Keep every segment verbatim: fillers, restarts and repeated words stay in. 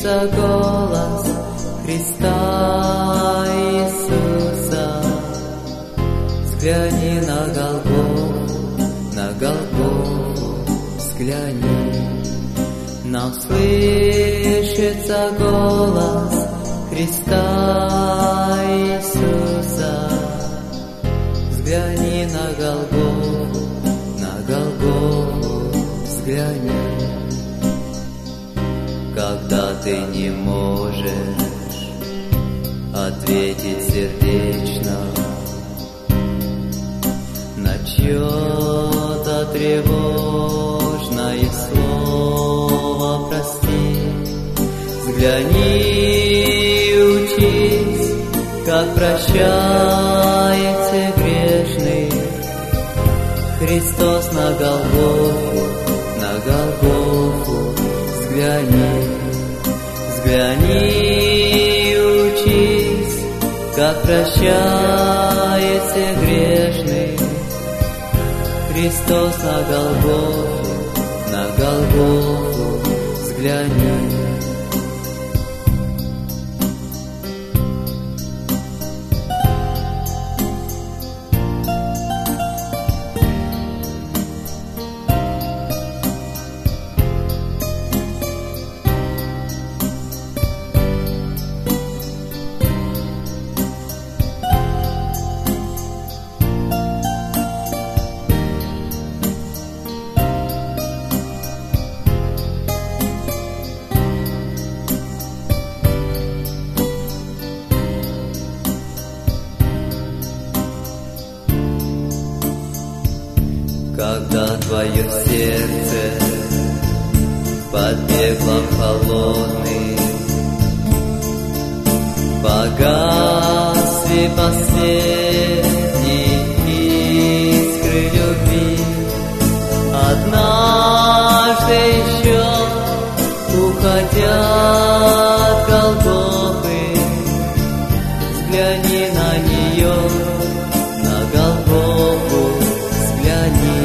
слышится голос Христа Иисуса. Взгляни на Голгофу, на Голгофу, взгляни. Нам слышится голос Христа Иисуса. Взгляни на Голгофу, на Голгофу, взгляни. Когда ты не можешь ответить сердечно на чьё-то тревожное слово, прости, взгляни и учись, как прощается грешный. Христос на Голгофу, на Голгофу, взгляни, взгляни и учись, как прощается грешный. Христос на Голгофу, на Голгофу, взгляни. Когда твое сердце под пеплом холодным погасли последние искры любви, однажды еще уходя от Голгофы, взгляни на нее, на Голгофу, взгляни.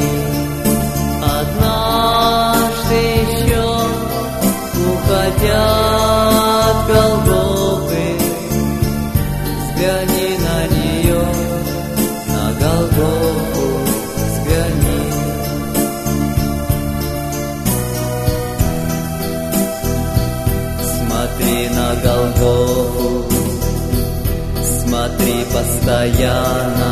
Однажды еще уходя от Голгофы, взгляни на нее, на Голгофу, взгляни. Смотри на Голгофу, смотри постоянно,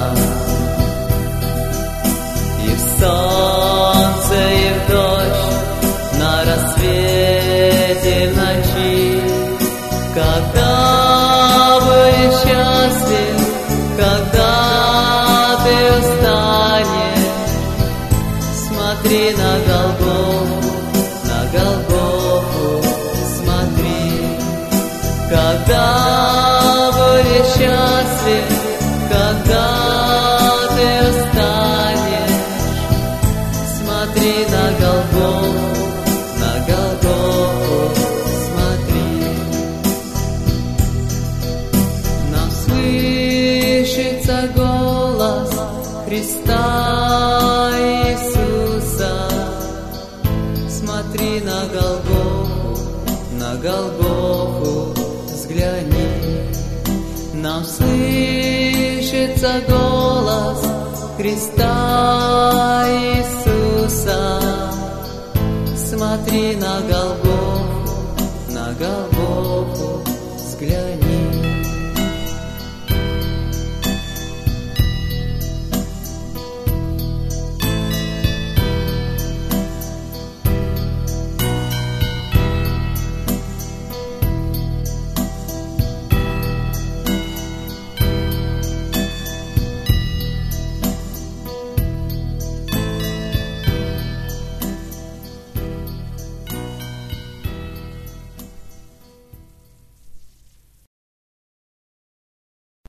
и в солнце, и в дождь, на рассвете, в ночи. Когда будешь счастлив, когда ты устанешь, смотри на Голгофу, на Голгофу, смотри. Когда будешь счастлив, когда ты устанешь, смотри на Голгофу, на Голгофу, смотри. Нам слышится голос Христа Иисуса. Смотри на Голгофу, на Голгофу, взгляни. Нам слышится голос Христа Иисуса. Смотри на Голгофу, на Голгофу.